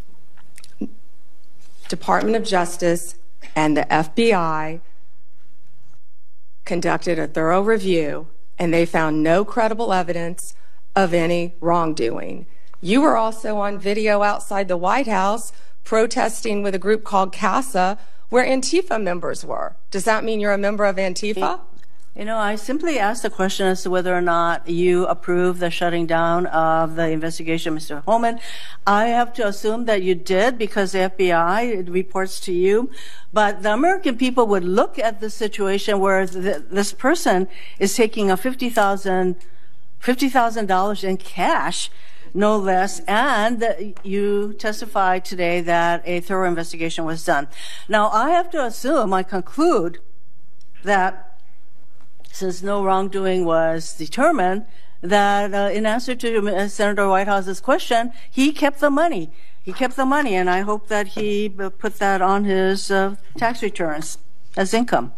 Department of Justice and the FBI conducted a thorough review, and they found no credible evidence of any wrongdoing. You were also on video outside the White House protesting with a group called CASA, where Antifa members were. Does that mean you're a member of Antifa? You know, I simply asked the question as to whether or not you approve the shutting down of the investigation, Mr. Homan. I have to assume that you did because the FBI reports to you. But the American people would look at the situation where this person is taking a $50,000 in cash, no less, and you testified today that a thorough investigation was done. Now, I have to assume, I conclude that since no wrongdoing was determined, that in answer to Senator Whitehouse's question, he kept the money. He kept the money, and I hope that he put that on his tax returns as income.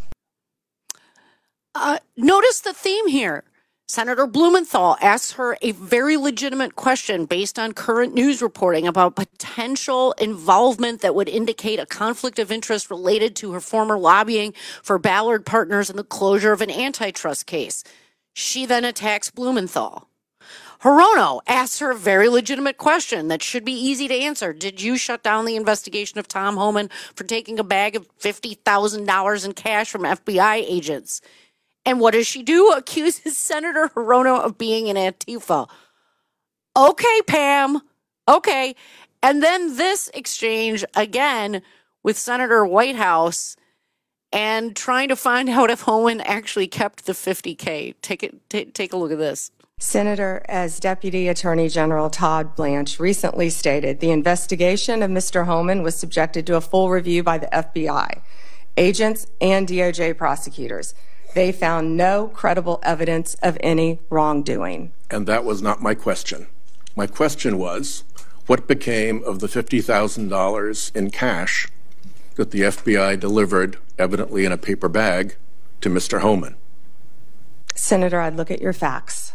Notice the theme here. Senator Blumenthal asks her a very legitimate question based on current news reporting about potential involvement that would indicate a conflict of interest related to her former lobbying for Ballard Partners and the closure of an antitrust case. She then attacks Blumenthal. Hirono asks her a very legitimate question that should be easy to answer. Did you shut down the investigation of Tom Homan for taking a bag of $50,000 in cash from FBI agents? And what does she do? Accuses Senator Hirono of being an Antifa. Okay, Pam. Okay. And then this exchange again with Senator Whitehouse and trying to find out if Homan actually kept the $50K. Take a look at this. Senator, as Deputy Attorney General Todd Blanche recently stated, the investigation of Mr. Homan was subjected to a full review by the FBI, agents, and DOJ prosecutors. They found no credible evidence of any wrongdoing. And that was not my question. My question was, what became of the $50,000 in cash that the FBI delivered, evidently in a paper bag, to Mr. Homan? Senator, I'd look at your facts.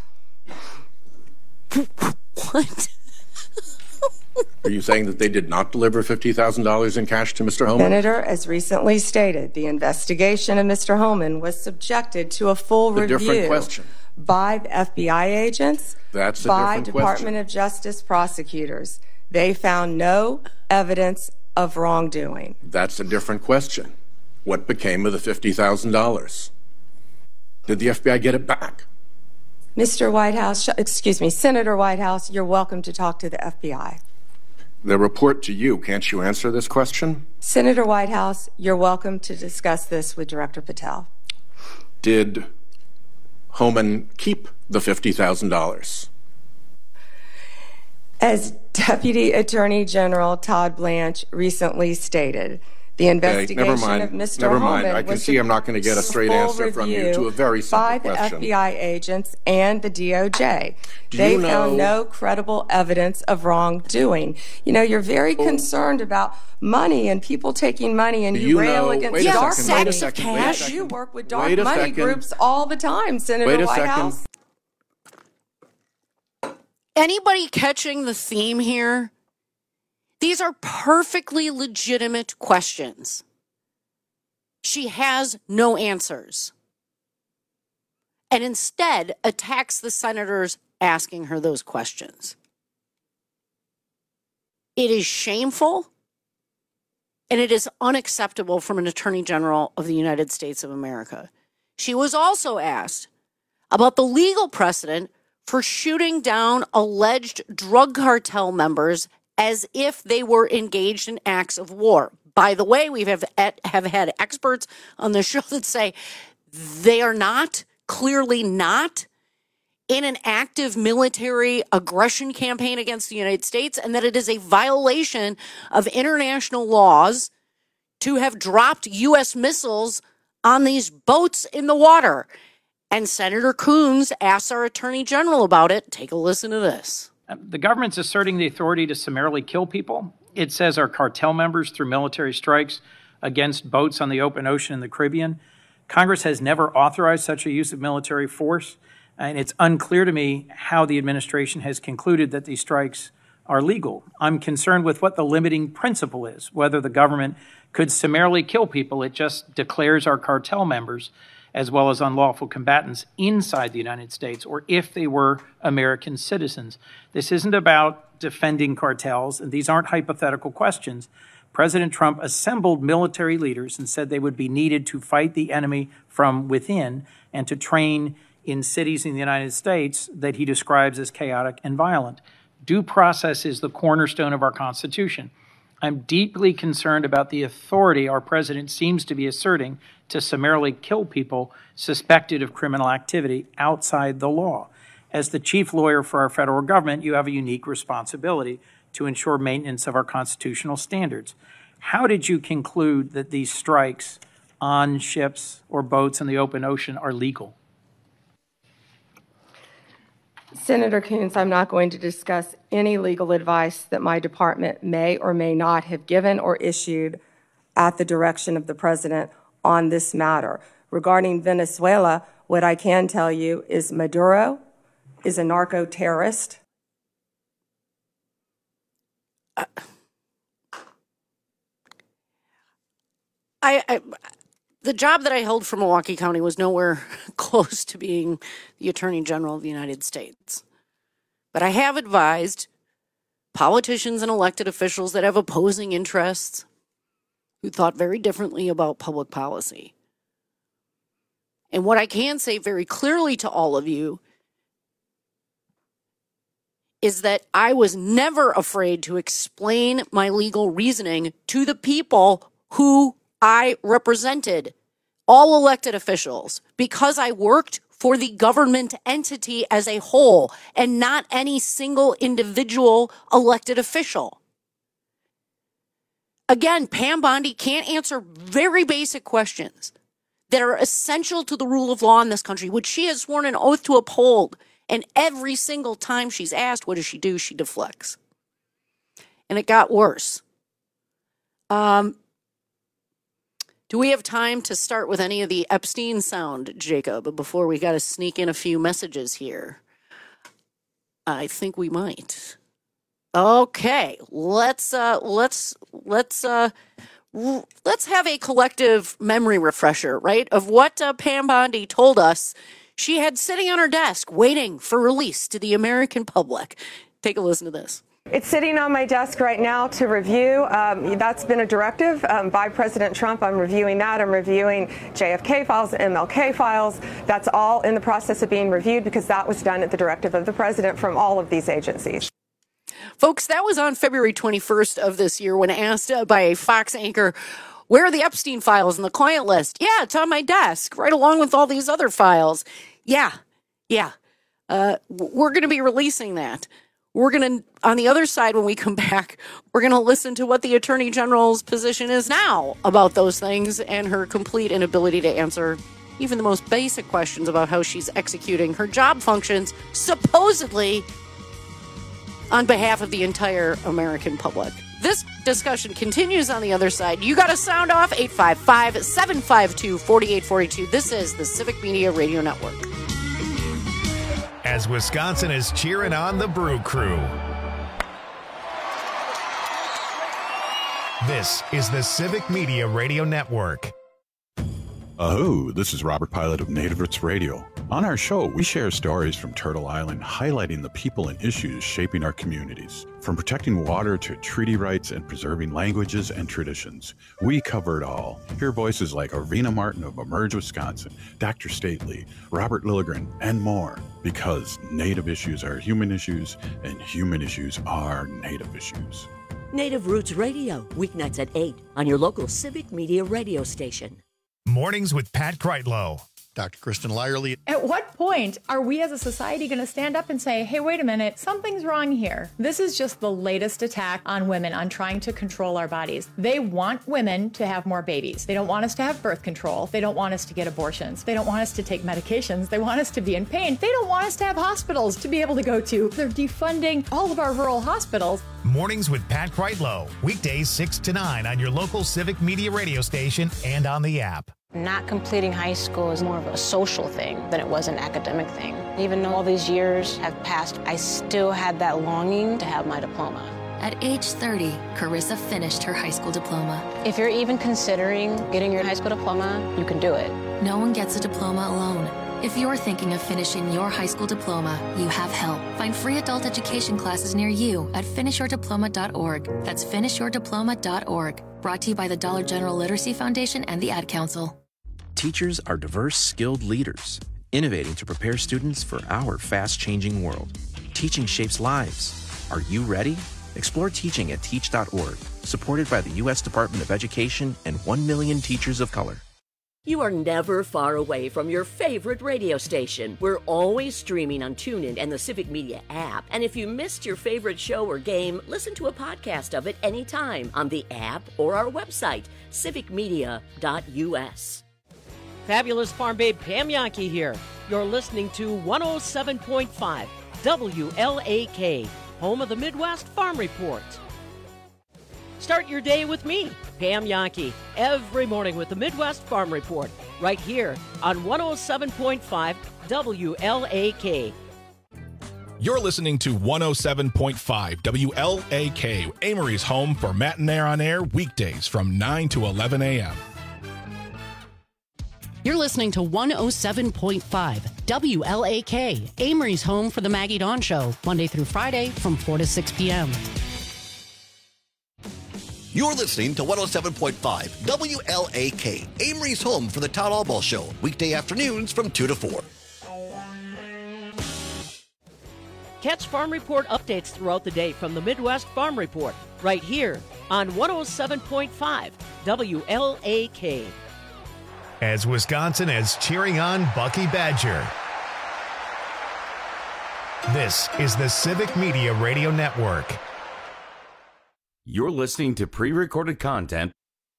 What? Are you saying that they did not deliver $50,000 in cash to Mr. Homan? Senator, as recently stated, the investigation of Mr. Homan was subjected to a full review by the FBI agents, by Department of Justice prosecutors. They found no evidence of wrongdoing. That's a different question. What became of the $50,000? Did the FBI get it back? Mr. Whitehouse, excuse me, Senator Whitehouse, you're welcome to talk to the FBI. The report to you, can't you answer this question? Senator Whitehouse, you're welcome to discuss this with Director Patel. Did Homan keep the $50,000? As Deputy Attorney General Todd Blanche recently stated, the investigation of Mr. Never mind. Homan I can see I'm not going to get a straight answer from you to a very simple question. By the FBI agents and the DOJ. They found no credible evidence of wrongdoing. You know, you're very concerned about money and people taking money, and you rail against dark sacks of cash. You work with dark money groups all the time, Senator Whitehouse. Anybody catching the theme here? These are perfectly legitimate questions. She has no answers. and instead attacks the senators asking her those questions. It is shameful, and it is unacceptable from an Attorney General of the United States of America. She was also asked about the legal precedent for shooting down alleged drug cartel members as if they were engaged in acts of war. By the way, we have had experts on the show that say they are not, clearly not, in an active military aggression campaign against the United States, and that it is a violation of international laws to have dropped U.S. missiles on these boats in the water. And Senator Coons asked our Attorney General about it. Take a listen to this. The government's asserting the authority to summarily kill people. It says our cartel members through military strikes against boats on the open ocean in the Caribbean. Congress has never authorized such a use of military force, and it's unclear to me how the administration has concluded that these strikes are legal. I'm concerned with what the limiting principle is, whether the government could summarily kill people. It just declares our cartel members as well as unlawful combatants inside the United States, or if they were American citizens. This isn't about defending cartels, and these aren't hypothetical questions. President Trump assembled military leaders and said they would be needed to fight the enemy from within and to train in cities in the United States that he describes as chaotic and violent. Due process is the cornerstone of our Constitution. I'm deeply concerned about the authority our president seems to be asserting to summarily kill people suspected of criminal activity outside the law. As the chief lawyer for our federal government, you have a unique responsibility to ensure maintenance of our constitutional standards. How did you conclude that these strikes on ships or boats in the open ocean are legal? Senator Coons, I'm not going to discuss any legal advice that my department may or may not have given or issued at the direction of the president on this matter. Regarding Venezuela, what I can tell you is Maduro is a narco-terrorist. The job that I held for Milwaukee County was nowhere close to being the Attorney General of the United States. But I have advised politicians and elected officials that have opposing interests who thought very differently about public policy. And what I can say very clearly to all of you is that I was never afraid to explain my legal reasoning to the people who I represented, all elected officials, because I worked for the government entity as a whole and not any single individual elected official. Again, Pam Bondi can't answer very basic questions that are essential to the rule of law in this country, which she has sworn an oath to uphold. And every single time she's asked, what does she do? She deflects. And it got worse. Do we have time to start with any of the Epstein sound, Jacob, before we got to sneak in a few messages here? I think we might. Okay, let's have a collective memory refresher, right, of what Pam Bondi told us she had sitting on her desk waiting for release to the American public. Take a listen to this. It's sitting on my desk right now to review. That's been a directive by President Trump. I'm reviewing that. I'm reviewing JFK files, MLK files. That's all in the process of being reviewed because that was done at the directive of the president from all of these agencies. Folks, that was on February 21st of this year when asked by a Fox anchor, where are the Epstein files in the client list? Yeah, it's on my desk, right along with all these other files. Yeah. We're going to be releasing that. We're going to, on the other side, when we come back, we're going to listen to what the Attorney General's position is now about those things and her complete inability to answer even the most basic questions about how she's executing her job functions, supposedly on behalf of the entire American public. This discussion continues on the other side. You got to sound off 855-752-4842. This is the Civic Media Radio Network. As Wisconsin is cheering on the Brew Crew. This is the Civic Media Radio Network. Oh, this is Robert Pilot of Native Roots Radio. On our show, we share stories from Turtle Island highlighting the people and issues shaping our communities. From protecting water to treaty rights and preserving languages and traditions, we cover it all. Hear voices like Arvina Martin of Emerge Wisconsin, Dr. Stately, Robert Lilligren, and more. Because Native issues are human issues, and human issues are Native issues. Native Roots Radio, weeknights at 8 on your local Civic Media radio station. Mornings with Pat Kreitlow. Dr. Kristen Lyerly. At what point are we as a society going to stand up and say, hey, wait a minute, something's wrong here? This is just the latest attack on women, on trying to control our bodies. They want women to have more babies. They don't want us to have birth control. They don't want us to get abortions. They don't want us to take medications. They want us to be in pain. They don't want us to have hospitals to be able to go to. They're defunding all of our rural hospitals. Mornings with Pat Kreitlow. Weekdays 6 to 9 on your local Civic Media radio station and on the app. Not completing high school is more of a social thing than it was an academic thing. Even though all these years have passed, I still had that longing to have my diploma. At age 30, Carissa finished her high school diploma. If you're even considering getting your high school diploma, you can do it. No one gets a diploma alone. If you're thinking of finishing your high school diploma, you have help. Find free adult education classes near you at finishyourdiploma.org. That's finishyourdiploma.org. Brought to you by the Dollar General Literacy Foundation and the Ad Council. Teachers are diverse, skilled leaders, innovating to prepare students for our fast-changing world. Teaching shapes lives. Are you ready? Explore teaching at teach.org, supported by the U.S. Department of Education and 1 million teachers of color. You are never far away from your favorite radio station. We're always streaming on TuneIn and the Civic Media app. And if you missed your favorite show or game, listen to a podcast of it anytime on the app or our website, civicmedia.us. Fabulous Farm Babe Pam Yankee here. You're listening to 107.5 WLAK, home of the Midwest Farm Report. Start your day with me, Pam Yankee, every morning with the Midwest Farm Report, right here on 107.5 WLAK. You're listening to 107.5 WLAK, Amory's home for Matinee on Air, weekdays from 9 to 11 a.m. You're listening to 107.5 WLAK, Amory's home for the Maggie Dawn Show, Monday through Friday from 4 to 6 p.m. You're listening to 107.5 WLAK, Amory's home for the Todd Albaugh Show, weekday afternoons from 2 to 4. Catch Farm Report updates throughout the day from the Midwest Farm Report, right here on 107.5 WLAK. As Wisconsin is cheering on Bucky Badger. This is the Civic Media Radio Network. You're listening to pre-recorded content.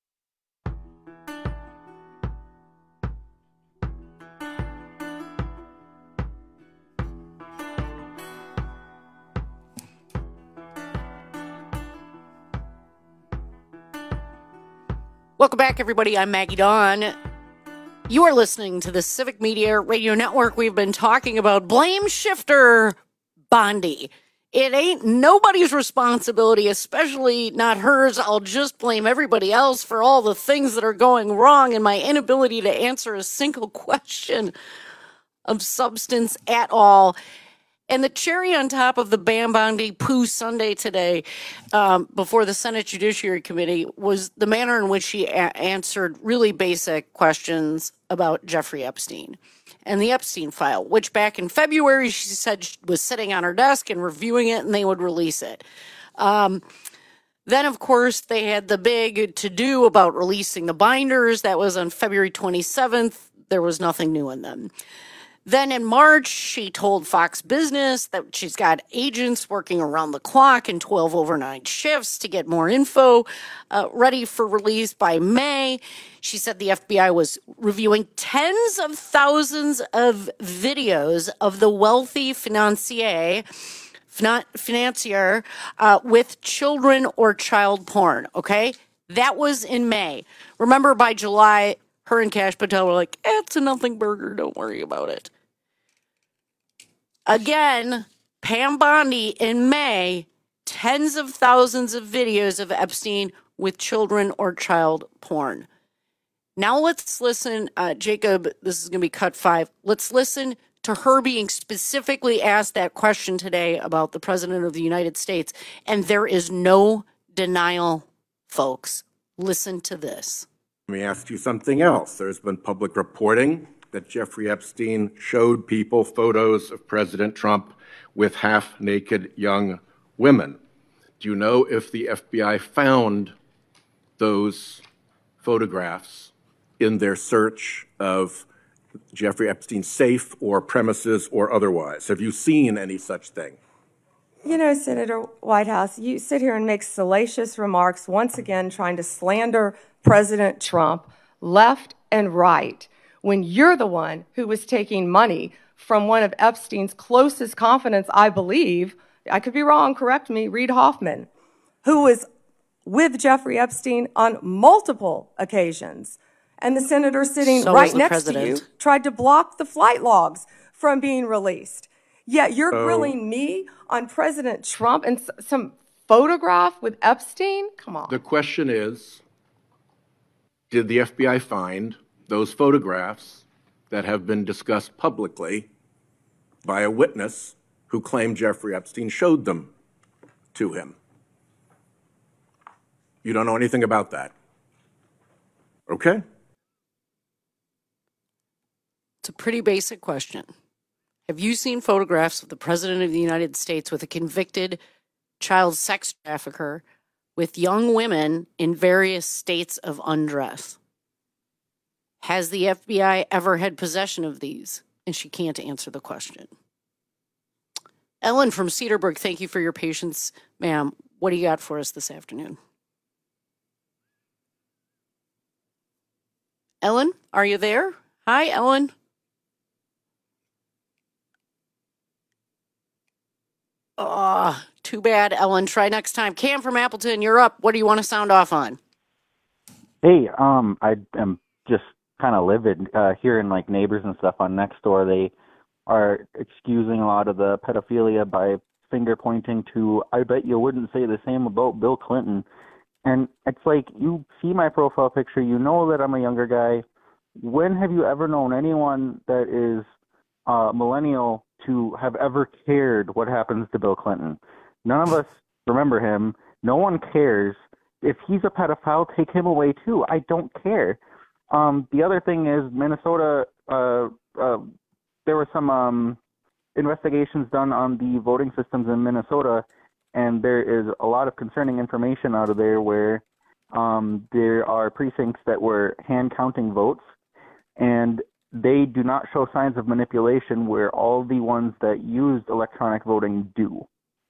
Welcome back, everybody. I'm Maggie Dawn. You are listening to the Civic Media Radio Network. We've been talking about blame shifter Bondi. It ain't nobody's responsibility, especially not hers. I'll just blame everybody else for all the things that are going wrong and my inability to answer a single question of substance at all. And the cherry on top of the Bam Bondi Poo Sunday today, before the Senate Judiciary Committee, was the manner in which she answered really basic questions about Jeffrey Epstein and the Epstein file, which back in February she said was sitting on her desk and reviewing it and they would release it. Then, of course, they had the big to-do about releasing the binders. That was on February 27th. There was nothing new in them. Then in March, she told Fox Business that she's got agents working around the clock in 12 overnight shifts to get more info ready for release by May. She said the FBI was reviewing tens of thousands of videos of the wealthy financier with children or child porn, okay? That was in May. Remember, by July, her and Kash Patel were like, it's a nothing burger, don't worry about it. Again, Pam Bondi in May, tens of thousands of videos of Epstein with children or child porn. Now let's listen, Jacob, this is going to be cut 5. Let's listen to her being specifically asked that question today about the President of the United States. And there is no denial, folks. Listen to this. Let me ask you something else. There's been public reporting that Jeffrey Epstein showed people photos of President Trump with half-naked young women. Do you know if the FBI found those photographs in their search of Jeffrey Epstein's safe or premises or otherwise? Have you seen any such thing? You know, Senator Whitehouse, you sit here and make salacious remarks, once again trying to slander President Trump left and right, when you're the one who was taking money from one of Epstein's closest confidants, I believe, I could be wrong, correct me, Reid Hoffman, who was with Jeffrey Epstein on multiple occasions. And the senator sitting right next to you tried to block the flight logs from being released. Yet you're grilling me on President Trump and some photograph with Epstein? Come on. The question is, did the FBI find those photographs that have been discussed publicly by a witness who claimed Jeffrey Epstein showed them to him? You don't know anything about that. Okay? It's a pretty basic question. Have you seen photographs of the President of the United States with a convicted child sex trafficker with young women in various states of undress? Has the FBI ever had possession of these? And she can't answer the question. Ellen from Cedarburg, thank you for your patience. Ma'am, what do you got for us this afternoon? Ellen, are you there? Hi, Ellen. Oh, too bad, Ellen. Try next time. Cam from Appleton, you're up. What do you want to sound off on? Hey, I am just kind of livid hearing like neighbors and stuff on Nextdoor. They are excusing a lot of the pedophilia by finger pointing to, I bet you wouldn't say the same about Bill Clinton. And it's like, you see my profile picture, you know that I'm a younger guy. When have you ever known anyone that is millennial to have ever cared what happens to Bill Clinton? None of us remember him. No one cares. If he's a pedophile, take him away too. I don't care. The other thing is Minnesota, there were some investigations done on the voting systems in Minnesota, and there is a lot of concerning information out of there where there are precincts that were hand counting votes, and they do not show signs of manipulation where all the ones that used electronic voting do.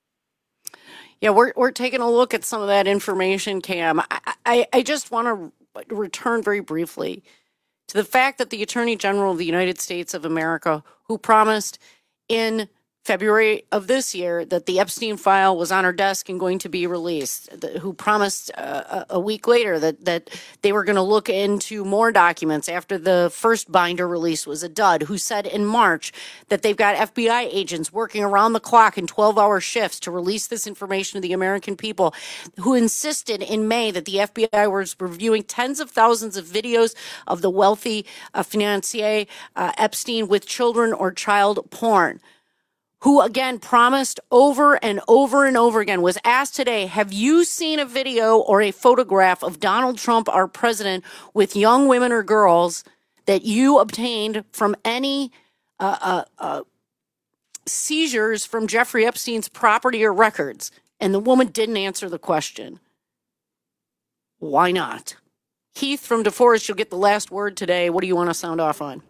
Yeah, we're taking a look at some of that information, Cam. I just want to return very briefly to the fact that the Attorney General of the United States of America, who promised in February of this year that the Epstein file was on her desk and going to be released, who promised a week later that they were going to look into more documents after the first binder release was a dud, who said in March that they've got FBI agents working around the clock in 12-hour shifts to release this information to the American people, who insisted in May that the FBI was reviewing tens of thousands of videos of the wealthy financier Epstein with children or child porn, who again promised over and over and over again, was asked today, have you seen a video or a photograph of Donald Trump, our president, with young women or girls that you obtained from any seizures from Jeffrey Epstein's property or records? And the woman didn't answer the question. Why not? Heath from DeForest, you'll get the last word today. What do you want to sound off on?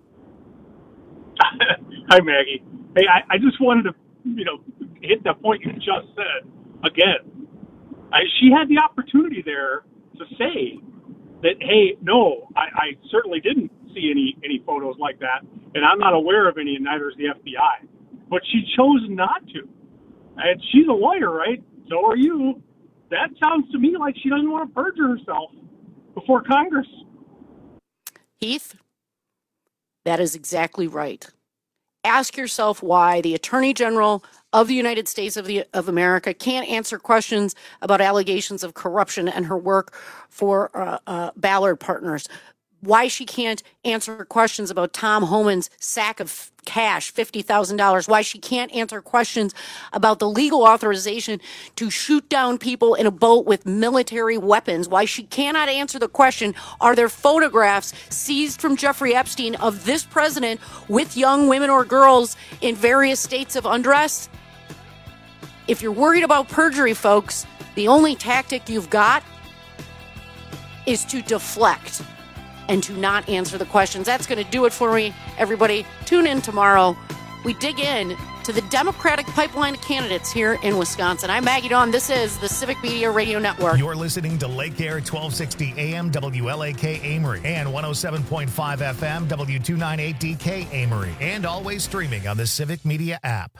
Hi, Maggie. Hey, I just wanted to, hit the point you just said again. She had the opportunity there to say that, hey, no, I certainly didn't see any photos like that, and I'm not aware of any, and neither is the FBI. But she chose not to. And she's a lawyer, right? So are you. That sounds to me like she doesn't want to perjure herself before Congress. Heath, that is exactly right. Ask yourself why the Attorney General of the United States of America can't answer questions about allegations of corruption and her work for Ballard Partners. why she can't answer questions about Tom Homan's sack of cash, $50,000, why she can't answer questions about the legal authorization to shoot down people in a boat with military weapons, why she cannot answer the question, are there photographs seized from Jeffrey Epstein of this president with young women or girls in various states of undress? If you're worried about perjury, folks, the only tactic you've got is to deflect and to not answer the questions. That's going to do it for me, everybody. Tune in tomorrow. We dig in to the Democratic pipeline of candidates here in Wisconsin. I'm Maggie Dawn. This is the Civic Media Radio Network. You're listening to Lake Air 1260 AM WLAK Amory and 107.5 FM W298DK Amory, and always streaming on the Civic Media app.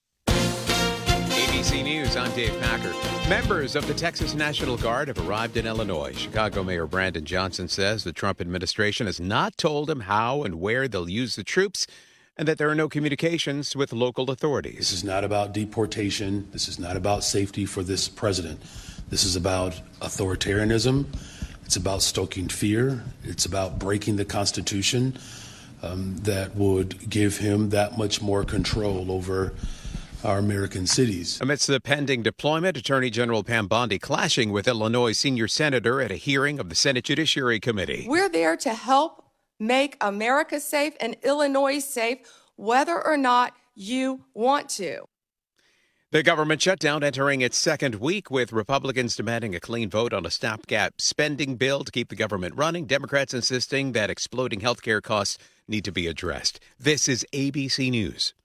ABC News, I'm Dave Packer. Members of the Texas National Guard have arrived in Illinois. Chicago Mayor Brandon Johnson says the Trump administration has not told him how and where they'll use the troops, and that there are no communications with local authorities. This is not about deportation. This is not about safety for this president. This is about authoritarianism. It's about stoking fear. It's about breaking the Constitution that would give him that much more control over our American cities. Amidst the pending deployment, Attorney General Pam Bondi clashing with Illinois senior senator at a hearing of the Senate Judiciary Committee. We're there to help make America safe and Illinois safe, whether or not you want to. The government shutdown entering its second week, with Republicans demanding a clean vote on a stopgap spending bill to keep the government running. Democrats insisting that exploding health care costs need to be addressed. This is ABC News.